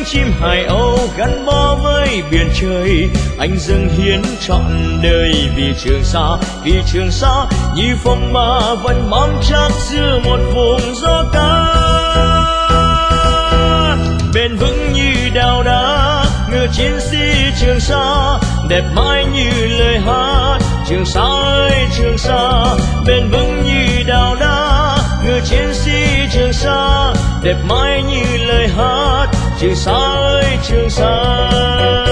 chim hải âu gắn bó với biển trời. Anh dâng hiến trọn đời vì Trường Sa như phong ba vẫn bám chắc giữa một vùng gió cát. Bền vững như đào đá người chiến sĩ Trường Sa, đẹp mãi như lời hát Trường Sa ơi Trường Sa. Bền vững như đào đá người chiến sĩ Trường Sa, đẹp mãi như lời hát Trường Sa ơi Trường Sa.